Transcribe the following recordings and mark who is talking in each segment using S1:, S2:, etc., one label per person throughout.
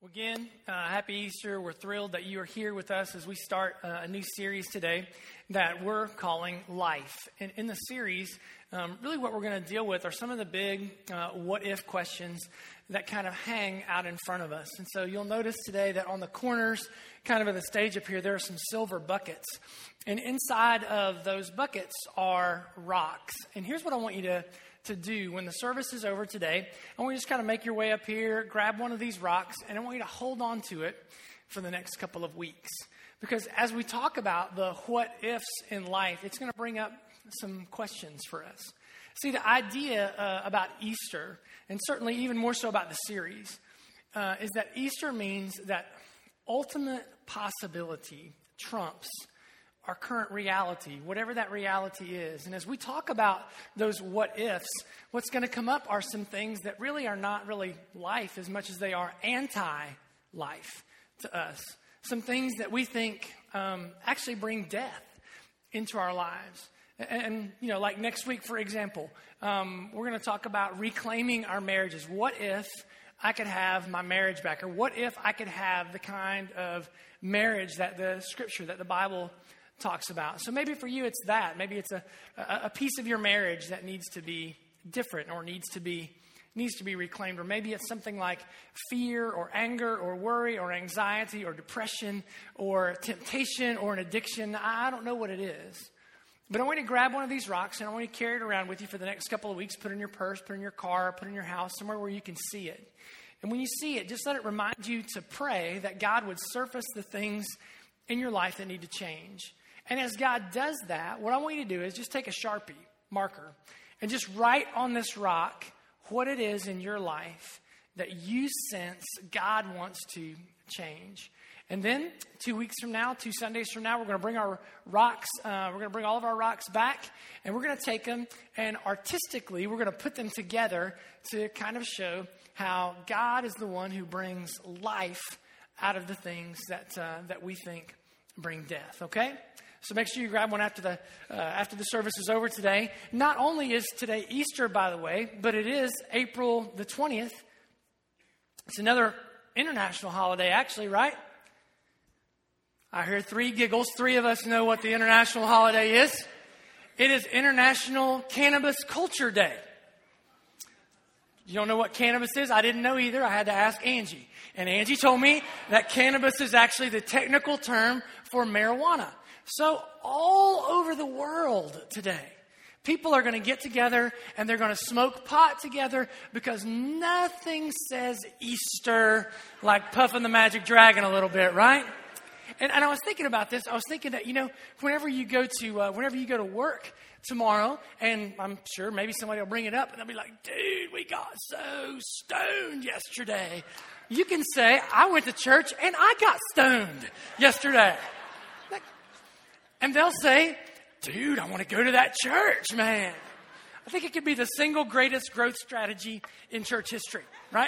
S1: Again, happy Easter. We're thrilled that you are here with us as we start a new series today that we're calling Life. And in the series, really what we're going to deal with are some of the big what-if questions that kind of hang out in front of us. And so you'll notice today that on the corners, kind of of the stage up here, there are some silver buckets. And inside of those buckets are rocks. And here's what I want you to do when the service is over today. I want you to just kind of make your way up here, grab one of these rocks, and I want you to hold on to it for the next couple of weeks. Because as we talk about the what-ifs in life, it's going to bring up some questions for us. See, the idea about Easter, and certainly even more so about the series, is that Easter means that ultimate possibility trumps our current reality, whatever that reality is. And as we talk about those what-ifs, what's going to come up are some things that really are not really life as much as they are anti-life to us. Some things that we think actually bring death into our lives. And, you know, like next week, for example, we're going to talk about reclaiming our marriages. What if I could have my marriage back? Or what if I could have the kind of marriage that the Scripture, that the Bible talks about? So maybe for you it's that. Maybe it's a piece of your marriage that needs to be different or needs to be reclaimed. Or maybe it's something like fear or anger or worry or anxiety or depression or temptation or an addiction. I don't know what it is. But I want you to grab one of these rocks and I want you to carry it around with you for the next couple of weeks. Put it in your purse, put it in your car, put it in your house, somewhere where you can see it. And when you see it, just let it remind you to pray that God would surface the things in your life that need to change. And as God does that, what I want you to do is just take a Sharpie marker and just write on this rock what it is in your life that you sense God wants to change. And then 2 weeks from now, 2 Sundays from now, we're going to bring our rocks, we're going to bring all of our rocks back, and we're going to take them and artistically, we're going to put them together to kind of show how God is the one who brings life out of the things that we think bring death, okay? So make sure you grab one after the service is over today. Not only is today Easter, by the way, but it is April the 20th. It's another international holiday, actually, right? I heard 3 giggles. 3 of us know what the international holiday is. It is International Cannabis Culture Day. You don't know what cannabis is? I didn't know either. I had to ask Angie. And Angie told me that cannabis is actually the technical term for marijuana. So all over the world today, people are going to get together and they're going to smoke pot together because nothing says Easter like puffing the magic dragon a little bit, right? And I was thinking about this. I was thinking that, you know, whenever you go to work tomorrow, and I'm sure maybe somebody will bring it up and they'll be like, dude, we got so stoned yesterday. You can say, I went to church and I got stoned yesterday. And they'll say, dude, I want to go to that church, man. I think it could be the single greatest growth strategy in church history, right?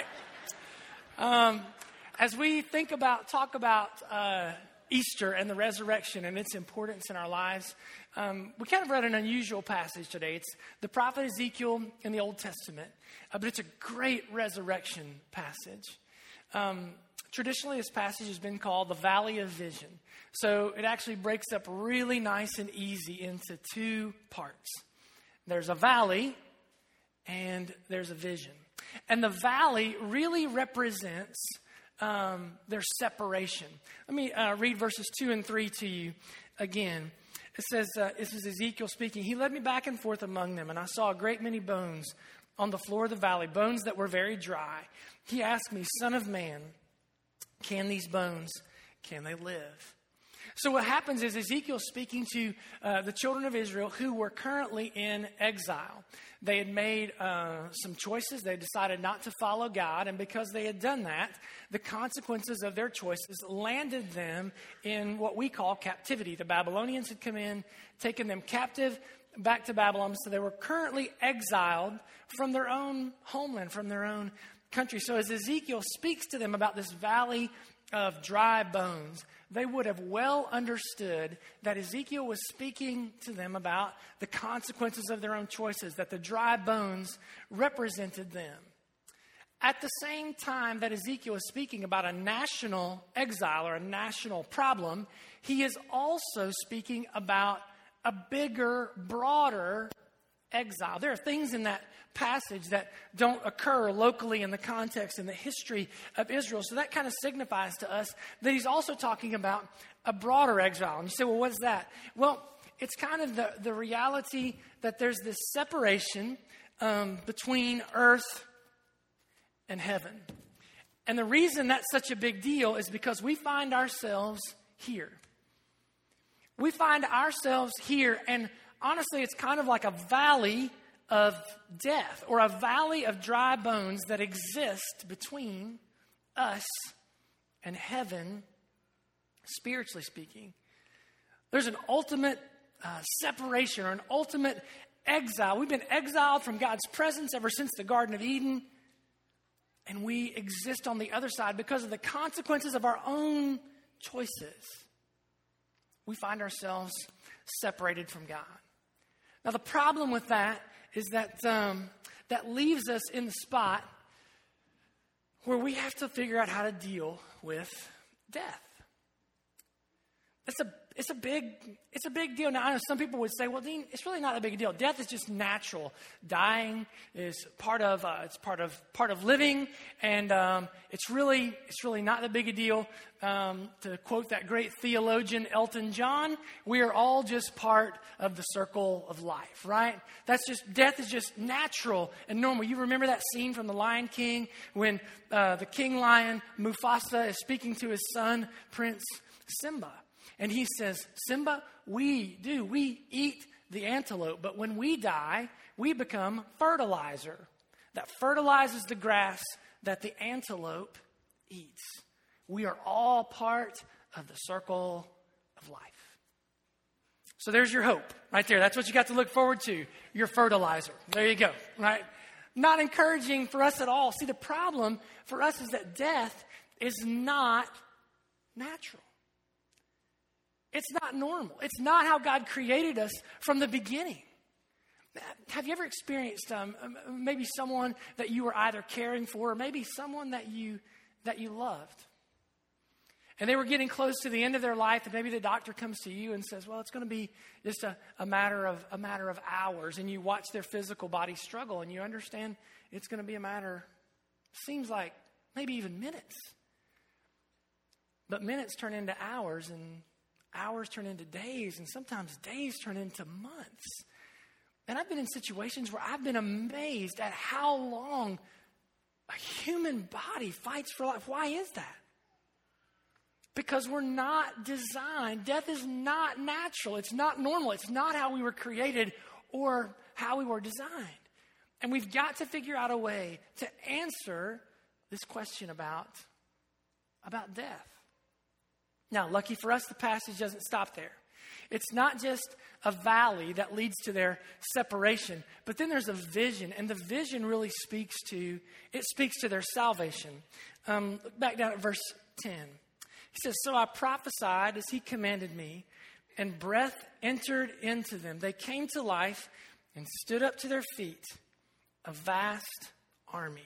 S1: As we talk about Easter and the resurrection and its importance in our lives, we kind of read an unusual passage today. It's the prophet Ezekiel in the Old Testament, but it's a great resurrection passage. Traditionally, this passage has been called the Valley of Vision. So it actually breaks up really nice and easy into 2 parts. There's a valley and there's a vision. And the valley really represents their separation. Let me read verses 2 and 3 to you again. It says, this is Ezekiel speaking. He led me back and forth among them, and I saw a great many bones on the floor of the valley, bones that were very dry. He asked me, Son of man, can these bones, can they live? So what happens is Ezekiel speaking to the children of Israel who were currently in exile. They had made some choices. They decided not to follow God. And because they had done that, the consequences of their choices landed them in what we call captivity. The Babylonians had come in, taken them captive back to Babylon. So they were currently exiled from their own homeland, from their own country. So as Ezekiel speaks to them about this valley of dry bones, they would have well understood that Ezekiel was speaking to them about the consequences of their own choices, that the dry bones represented them. At the same time that Ezekiel is speaking about a national exile or a national problem, he is also speaking about a bigger, broader exile. There are things in that passage that don't occur locally in the context and the history of Israel. So that kind of signifies to us that he's also talking about a broader exile. And you say, well, what is that? Well, it's kind of the reality that there's this separation between earth and heaven. And the reason that's such a big deal is because we find ourselves here. We find ourselves here, and honestly, it's kind of like a valley of death or a valley of dry bones that exist between us and heaven, spiritually speaking. There's an ultimate separation or an ultimate exile. We've been exiled from God's presence ever since the Garden of Eden, and we exist on the other side because of the consequences of our own choices. We find ourselves separated from God. Now, the problem with that is that that leaves us in the spot where we have to figure out how to deal with death. It's a big deal. Now, I know some people would say, well, Dean, it's really not a big deal. Death is just natural. Dying is part of living, and it's really not that big a deal. To quote that great theologian Elton John, we are all just part of the circle of life, right? Death is just natural and normal. You remember that scene from The Lion King when the king lion Mufasa is speaking to his son, Prince Simba. And he says, Simba, we eat the antelope, but when we die, we become fertilizer that fertilizes the grass that the antelope eats. We are all part of the circle of life. So there's your hope right there. That's what you got to look forward to, your fertilizer. There you go, right? Not encouraging for us at all. See, the problem for us is that death is not natural. It's not normal. It's not how God created us from the beginning. Have you ever experienced maybe someone that you were either caring for or maybe someone that you loved? And they were getting close to the end of their life, and maybe the doctor comes to you and says, well, it's going to be just a matter of hours. And you watch their physical body struggle, and you understand it's going to be a matter, seems like maybe even minutes. But minutes turn into hours, and hours turn into days, and sometimes days turn into months. And I've been in situations where I've been amazed at how long a human body fights for life. Why is that? Because we're not designed. Death is not natural. It's not normal. It's not how we were created or how we were designed. And we've got to figure out a way to answer this question about death. Now, lucky for us, the passage doesn't stop there. It's not just a valley that leads to their separation, but then there's a vision, and the vision really speaks to their salvation. Look back down at verse 10. He says, so I prophesied as he commanded me, and breath entered into them. They came to life and stood up to their feet, a vast army.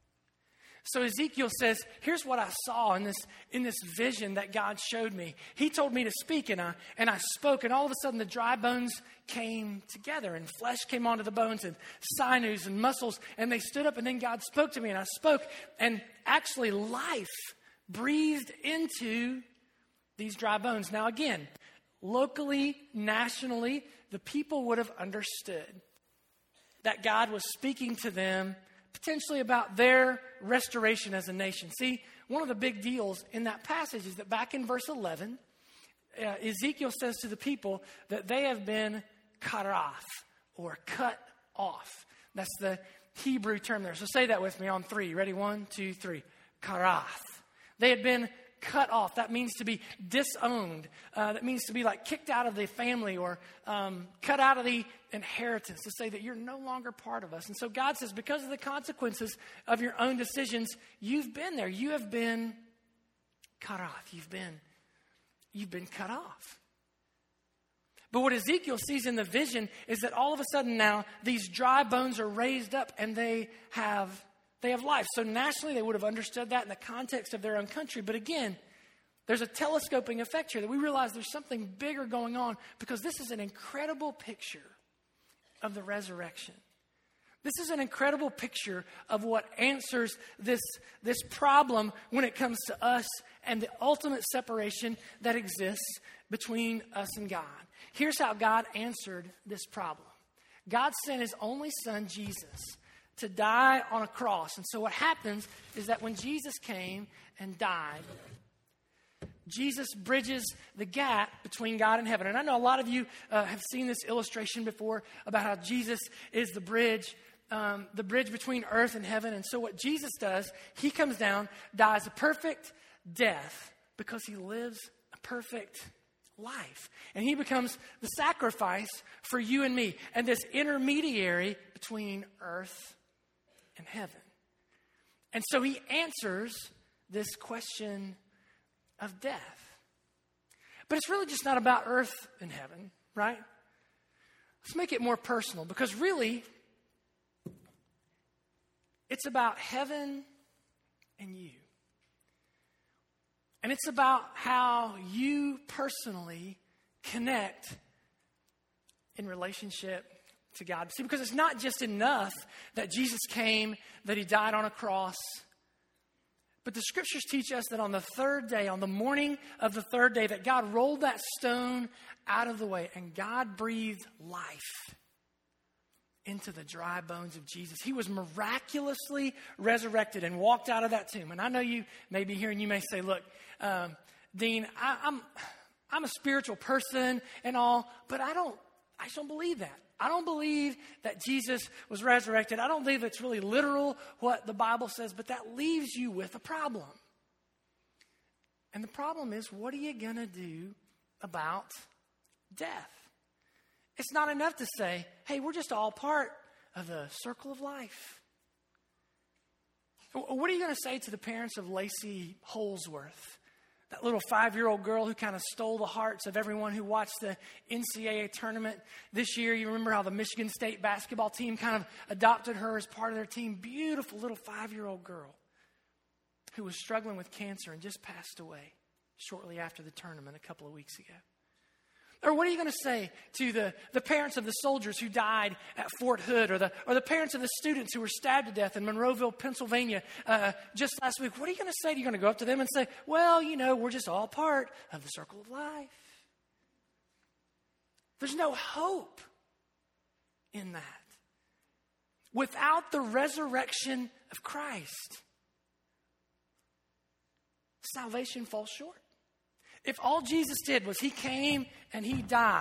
S1: So Ezekiel says, here's what I saw in this vision that God showed me. He told me to speak, and I spoke, and all of a sudden the dry bones came together, and flesh came onto the bones, and sinews and muscles, and they stood up, and then God spoke to me, and I spoke, and actually life breathed into these dry bones. Now again, locally, nationally, the people would have understood that God was speaking to them potentially about their restoration as a nation. See, one of the big deals in that passage is that back in verse 11, Ezekiel says to the people that they have been karath, or cut off. That's the Hebrew term there. So say that with me on three. Ready? 1, 2, 3. Karath. They had been cut off. That means to be disowned. That means to be like kicked out of the family or cut out of the inheritance, to say that you're no longer part of us. And so God says, because of the consequences of your own decisions, you've been there. You have been cut off. You've been cut off. But what Ezekiel sees in the vision is that all of a sudden now these dry bones are raised up and they have They have life. So nationally, they would have understood that in the context of their own country. But again, there's a telescoping effect here that we realize there's something bigger going on because this is an incredible picture of the resurrection. This is an incredible picture of what answers this problem when it comes to us and the ultimate separation that exists between us and God. Here's how God answered this problem. God sent his only son, Jesus, to die on a cross. And so what happens is that when Jesus came and died, Jesus bridges the gap between God and heaven. And I know a lot of you have seen this illustration before about how Jesus is the bridge between earth and heaven. And so what Jesus does, he comes down, dies a perfect death because he lives a perfect life. And he becomes the sacrifice for you and me and this intermediary between earth and heaven. And so he answers this question of death. But it's really just not about earth and heaven, right? Let's make it more personal because really, it's about heaven and you. And it's about how you personally connect in relationship to God. See, because it's not just enough that Jesus came, that he died on a cross. But the scriptures teach us that on the third day, on the morning of the third day, that God rolled that stone out of the way and God breathed life into the dry bones of Jesus. He was miraculously resurrected and walked out of that tomb. And I know you may be here and you may say, look, Dean, I'm a spiritual person and all, but I just don't believe that. I don't believe that Jesus was resurrected. I don't believe it's really literal what the Bible says, but that leaves you with a problem. And the problem is, what are you going to do about death? It's not enough to say, hey, we're just all part of the circle of life. What are you going to say to the parents of Lacey Holsworth, that little 5-year-old girl who kind of stole the hearts of everyone who watched the NCAA tournament this year? You remember how the Michigan State basketball team kind of adopted her as part of their team. Beautiful little 5-year-old girl who was struggling with cancer and just passed away shortly after the tournament a couple of weeks ago. Or what are you going to say to the parents of the soldiers who died at Fort Hood, or the parents of the students who were stabbed to death in Monroeville, Pennsylvania, just last week? What are you going to say? Are you going to go up to them and say, well, we're just all part of the circle of life? There's no hope in that. Without the resurrection of Christ, salvation falls short. If all Jesus did was he came and he died,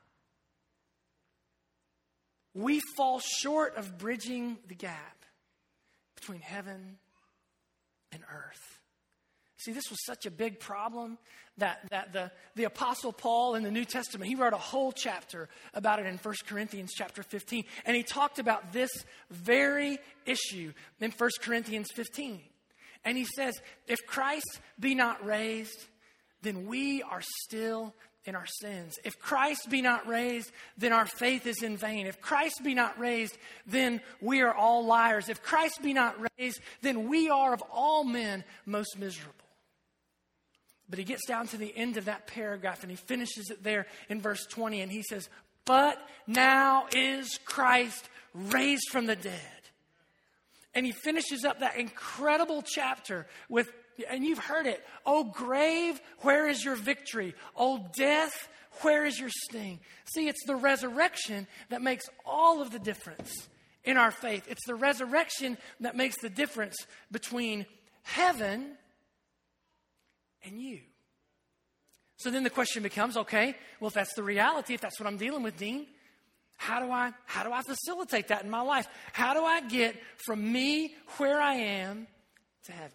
S1: we fall short of bridging the gap between heaven and earth. See, this was such a big problem that the Apostle Paul in the New Testament, he wrote a whole chapter about it in 1 Corinthians chapter 15. And he talked about this very issue in 1 Corinthians 15. And he says, if Christ be not raised, then we are still in our sins. If Christ be not raised, then our faith is in vain. If Christ be not raised, then we are all liars. If Christ be not raised, then we are of all men most miserable. But he gets down to the end of that paragraph and he finishes it there in verse 20 and he says, but now is Christ raised from the dead. And he finishes up that incredible chapter with, and you've heard it, "O grave, where is your victory? O death, where is your sting?" See, it's the resurrection that makes all of the difference in our faith. It's the resurrection that makes the difference between heaven and you. So then the question becomes, okay, well, if that's the reality, if that's what I'm dealing with, Dean, how do I facilitate that in my life? How do I get from me where I am to heaven?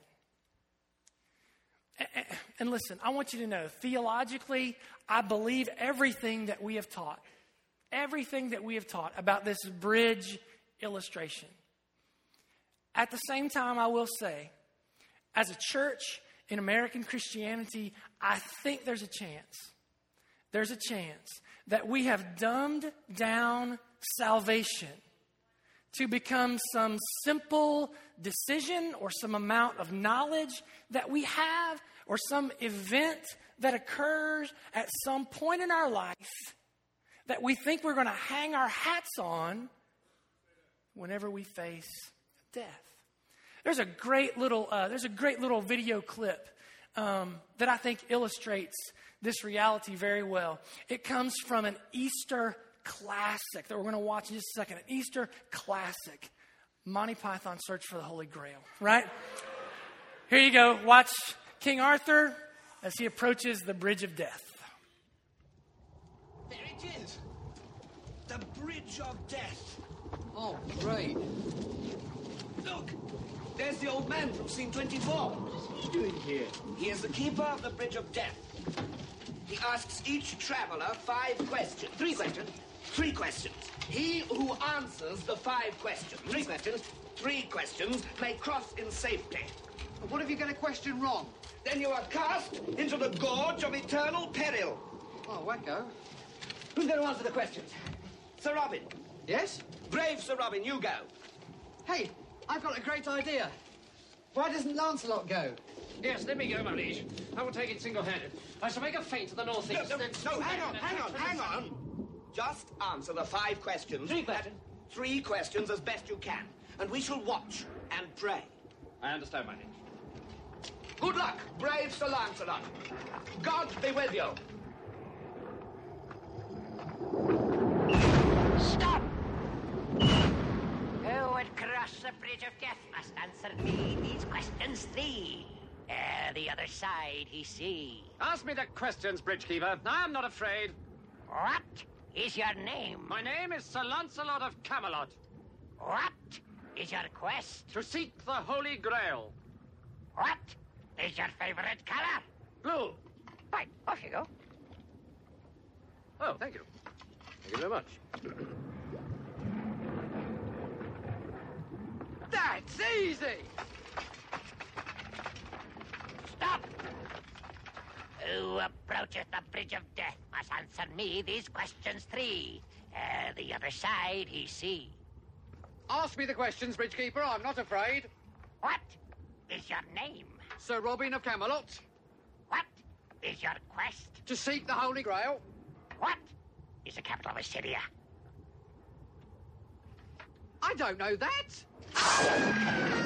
S1: And listen, I want you to know, theologically, I believe everything that we have taught. Everything that we have taught about this bridge illustration. At the same time, I will say, as a church in American Christianity, I think there's a chance that we have dumbed down salvation to become some simple decision or some amount of knowledge that we have or some event that occurs at some point in our life that we think we're going to hang our hats on whenever we face death. There's a great little video clip that I think illustrates this reality very well. It comes from an Easter classic that we're going to watch in just a second. An Easter classic, Monty Python: Search for the Holy Grail. Right? Here you go. Watch King Arthur as he approaches the Bridge of Death.
S2: There it is. The Bridge of Death.
S3: Oh, great.
S2: Look, there's the old man from scene 24.
S3: What is he doing here?
S2: He is the keeper of the Bridge of Death. He asks each traveler 5 questions. 3 questions. 3 questions. He who answers the 5 questions. 3 questions. 3 questions may cross in safety.
S3: But what if you get a question wrong?
S2: Then you are cast into the gorge of eternal peril.
S3: Oh, wacko.
S2: Who's going to answer the questions? Sir Robin.
S3: Yes?
S2: Brave Sir Robin, you go.
S3: Hey, I've got a great idea. Why doesn't Lancelot go?
S4: Yes, let me go, my liege. I will take it single-handed. I shall make a feint to the northeast.
S2: No, hang on. Just answer the 5 questions.
S4: 3 questions.
S2: 3 questions as best you can. And we shall watch and pray.
S4: I understand, my liege.
S2: Good luck, brave Sir Lancelot. God be with you.
S5: Stop! Who would cross the Bridge of Death must answer me these questions 3. The other side he see.
S4: Ask me the questions, Bridgekeeper. I am not afraid.
S5: What is your name?
S4: My name is Sir Lancelot of Camelot.
S5: What is your quest?
S4: To seek the Holy Grail.
S5: What is your favorite color?
S4: Blue.
S5: Right, off you go.
S4: Oh, thank you. Thank you very much.
S3: That's easy!
S5: Stop! Who approaches the Bridge of Death must answer me these questions 3. The other side he see.
S3: Ask me the questions, Bridgekeeper. I'm not afraid.
S5: What is your name?
S3: Sir Robin of Camelot.
S5: What is your quest?
S3: To seek the Holy Grail.
S5: What is the capital of Assyria?
S3: I don't know that.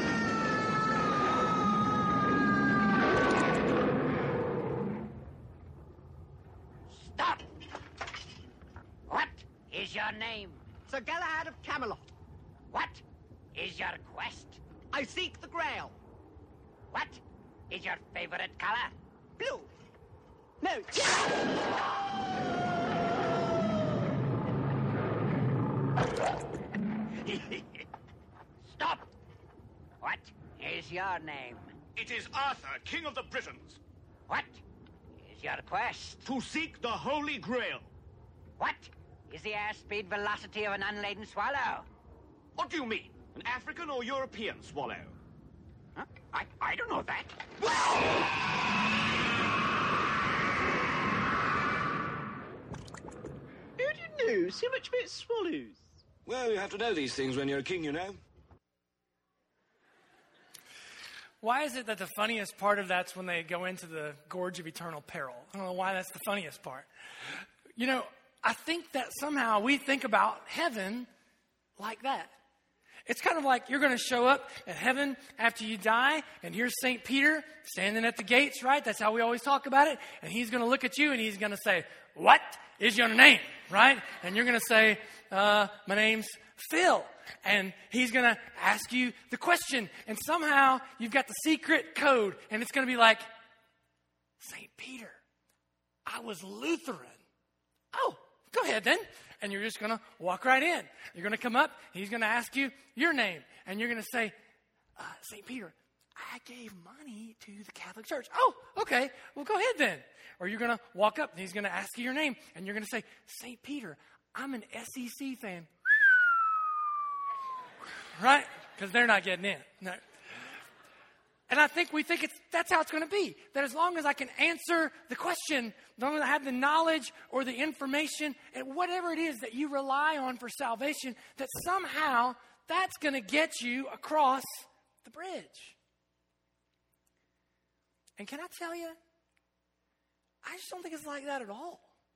S5: Stop! What is your name?
S6: Sir Galahad of Camelot.
S5: What is your quest?
S6: I seek the Grail.
S5: What is your favorite color?
S6: Blue. No.
S5: Stop! What is your name?
S7: It is Arthur, King of the Britons,
S5: What is your quest?
S7: to seek the Holy Grail.
S5: What is the airspeed velocity of an unladen swallow?
S7: What do you mean? An African or European swallow?
S5: Huh? I don't know that.
S6: Who do you know so much about swallows?
S2: Well, you have to know these things when you're a king, you know.
S1: Why is it that the funniest part of that's when they go into the gorge of eternal peril? I don't know why that's the funniest part. You know, I think that somehow we think about heaven like that. It's kind of like you're going to show up at heaven after you die, and here's St. Peter standing at the gates, right? That's how we always talk about it. And he's going to look at you, and he's going to say, "What is your name?" Right? And you're going to say, "My name's Phil." And he's going to ask you the question. And somehow you've got the secret code, and it's going to be like, "St. Peter, I was Lutheran." "Oh, go ahead then." And you're just going to walk right in. You're going to come up. He's going to ask you your name. And you're going to say, "St. Peter, I gave money to the Catholic Church." "Oh, okay. Well, go ahead then." Or you're going to walk up and he's going to ask you your name. And you're going to say, "St. Peter, I'm an SEC fan." Right? Because they're not getting in. No. And I think we think that's how it's going to be. That as long as I can answer the question, as long as I have the knowledge or the information and whatever it is that you rely on for salvation, that somehow that's going to get you across the bridge. And can I tell you, I just don't think it's like that at all.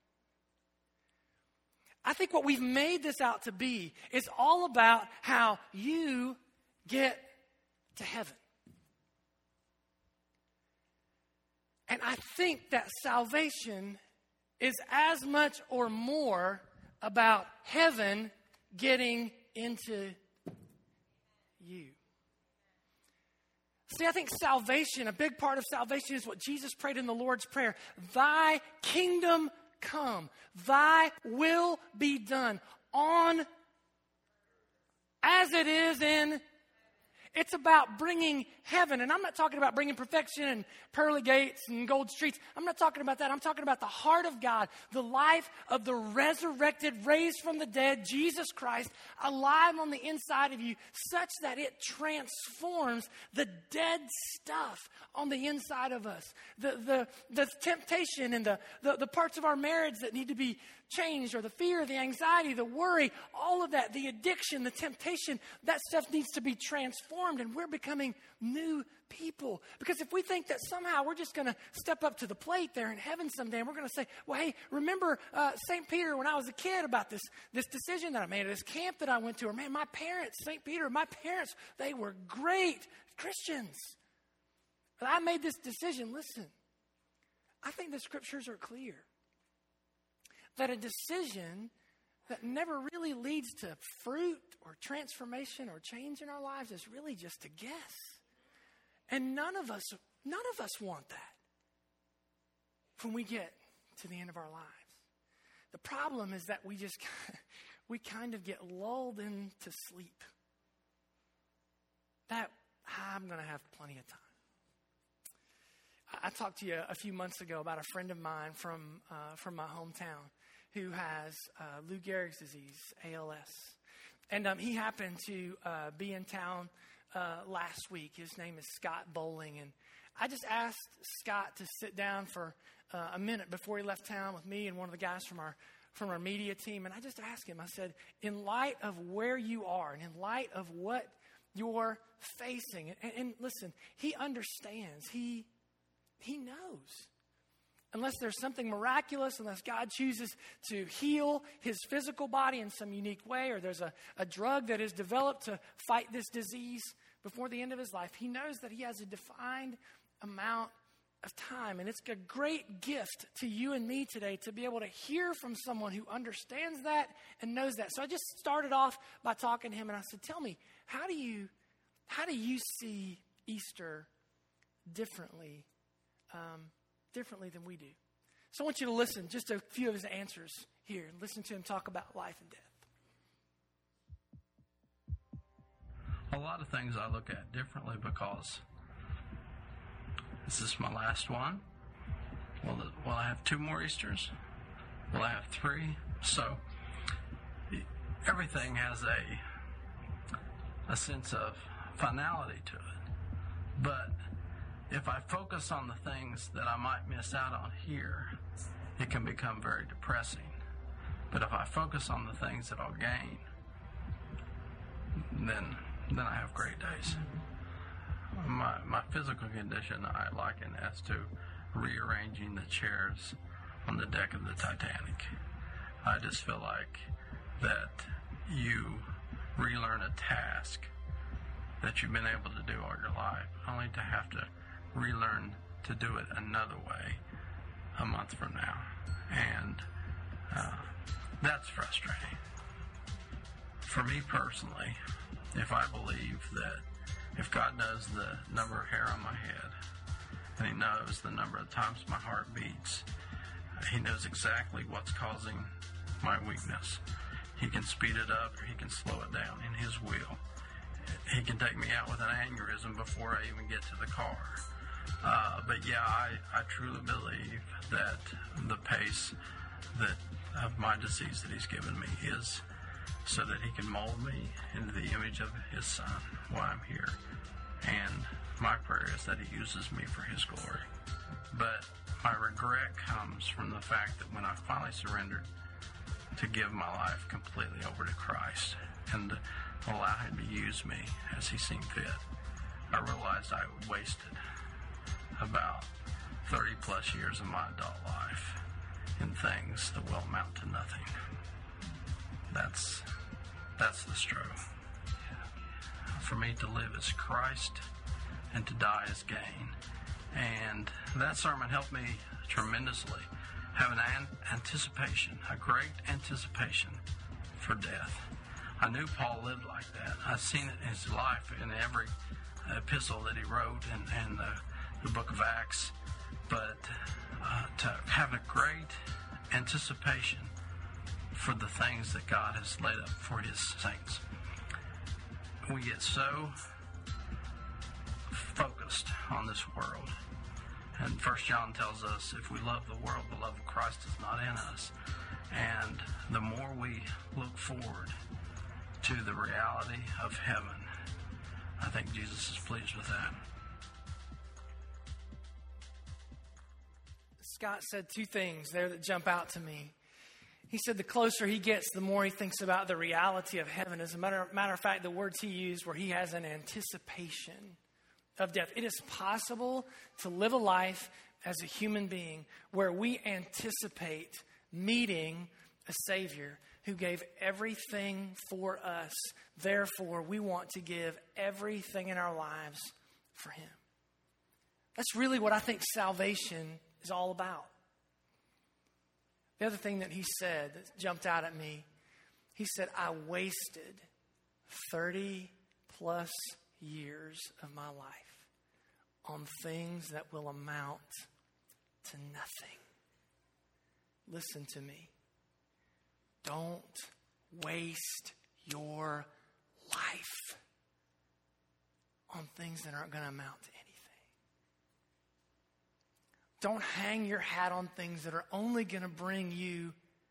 S1: I think what we've made this out to be is all about how you get to heaven. And I think that salvation is as much or more about heaven getting into you. See, I think salvation, a big part of salvation is what Jesus prayed in the Lord's Prayer. Thy kingdom come, thy will be done on as it is in. It's about bringing heaven. And I'm not talking about bringing perfection and pearly gates and gold streets. I'm not talking about that. I'm talking about the heart of God, the life of the resurrected, raised from the dead, Jesus Christ, alive on the inside of you, such that it transforms the dead stuff on the inside of us. The temptation and the parts of our marriage that need to be changed, or the fear, the anxiety, the worry, all of that, the addiction, the temptation, that stuff needs to be transformed, and we're becoming new people. Because if we think that somehow we're just going to step up to the plate there in heaven someday, and we're going to say, well, hey, remember St. Peter when I was a kid about this decision that I made at this camp that I went to, or man, my parents, St. Peter, my parents, they were great Christians. But I made this decision. Listen, I think the scriptures are clear that a decision that never really leads to fruit or transformation or change in our lives is really just a guess. And none of us want that when we get to the end of our lives. The problem is that we kind of get lulled into sleep. That I'm going to have plenty of time. I talked to you a few months ago about a friend of mine from my hometown who has Lou Gehrig's disease, ALS. And he happened to be in town last week. His name is Scott Bowling. And I just asked Scott to sit down for a minute before he left town with me and one of the guys from our media team. And I just asked him, I said, in light of where you are and in light of what you're facing, and listen, he understands. He knows. Unless there's something miraculous, unless God chooses to heal his physical body in some unique way, or there's a drug that is developed to fight this disease before the end of his life, he knows that he has a defined amount of time. And it's a great gift to you and me today to be able to hear from someone who understands that and knows that. So I just started off by talking to him, and I said, tell me, how do you see Easter differently than we do? So I want you to listen, just a few of his answers here. Listen to him talk about life and death.
S8: A lot of things I look at differently because is this my last one? Will I have 2 more Easters? Will I have 3? So everything has a sense of finality to it. But if I focus on the things that I might miss out on here, it can become very depressing. But if I focus on the things that I'll gain, then I have great days. My physical condition I liken as to rearranging the chairs on the deck of the Titanic. I just feel like that you relearn a task that you've been able to do all your life, only to have to relearn to do it another way a month from now. And that's frustrating. For me personally, if I believe that if God knows the number of hair on my head, and he knows the number of times my heart beats, he knows exactly what's causing my weakness. He can speed it up or he can slow it down in his will. He can take me out with an aneurysm before I even get to the car. But yeah, I truly believe that the pace of my disease that he's given me is so that he can mold me into the image of his son while I'm here. And my prayer is that he uses me for his glory. But my regret comes from the fact that when I finally surrendered to give my life completely over to Christ, and allow him to use me as he seemed fit. I realized I wasted about 30 plus years of my adult life in things that will amount to nothing. That's the struggle. For me to live as Christ and to die as gain. And that sermon helped me tremendously have an anticipation, a great anticipation for death. I knew Paul lived like that. I've seen it in his life in every epistle that he wrote and the book of Acts. But to have a great anticipation for the things that God has laid up for his saints. We get so focused on this world. And 1 John tells us if we love the world, the love of Christ is not in us. And the more we look forward to the reality of heaven, I think Jesus is pleased with that.
S1: Scott said two things there that jump out to me. He said the closer he gets, the more he thinks about the reality of heaven. As a matter of fact, the words he used where he has an anticipation of death. It is possible to live a life as a human being where we anticipate meeting a Savior who gave everything for us. Therefore, we want to give everything in our lives for him. That's really what I think salvation is all about. The other thing that he said that jumped out at me, he said, I wasted 30 plus years of my life on things that will amount to nothing. Listen to me. Don't waste your life on things that aren't going to amount to anything. Don't hang your hat on things that are only going to bring you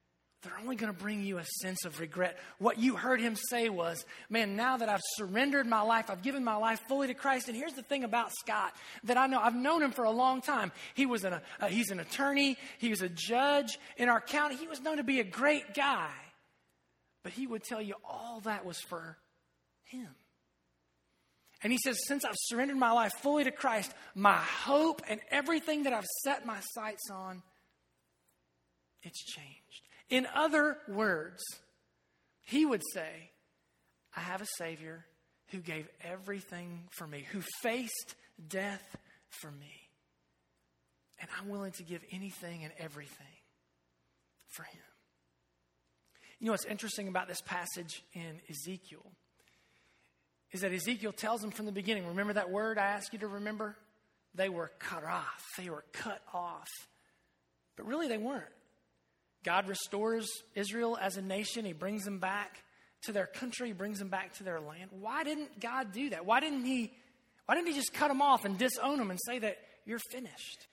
S1: a sense of regret. What you heard him say was, man, now that I've surrendered my life, I've given my life fully to Christ. And here's the thing about Scott that I know. I've known him for a long time. He's an attorney. He was a judge in our county. He was known to be a great guy. But he would tell you all that was for him. And he says, since I've surrendered my life fully to Christ, my hope and everything that I've set my sights on, it's changed. In other words, he would say, I have a Savior who gave everything for me, who faced death for me. And I'm willing to give anything and everything for him. You know what's interesting about this passage in Ezekiel is that Ezekiel tells them from the beginning, remember that word I asked you to remember? They were karaf. They were cut off. But really they weren't. God restores Israel as a nation. He brings them back to their country. He brings them back to their land. Why didn't God do that? Why didn't he just cut them off and disown them and say that you're finished?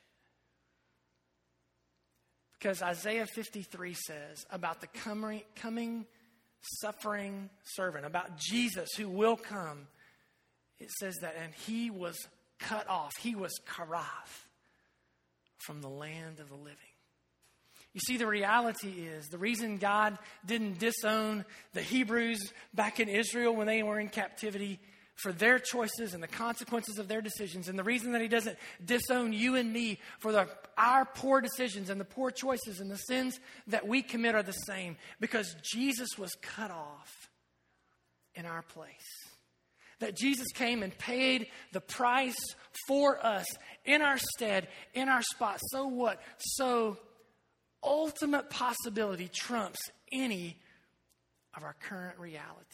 S1: Because Isaiah 53 says about the coming suffering servant, about Jesus who will come. It says that, and he was cut off. He was karaf from the land of the living. You see, the reality is the reason God didn't disown the Hebrews back in Israel when they were in captivity for their choices and the consequences of their decisions, and the reason that he doesn't disown you and me for our poor decisions and the poor choices and the sins that we commit are the same, because Jesus was cut off in our place. That Jesus came and paid the price for us in our stead, in our spot. So what? So ultimate possibility trumps any of our current realities.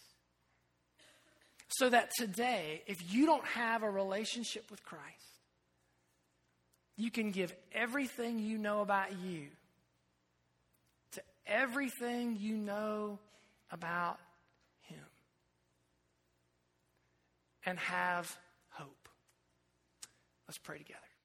S1: So that today, if you don't have a relationship with Christ, you can give everything you know about you to everything you know about him and have hope. Let's pray together.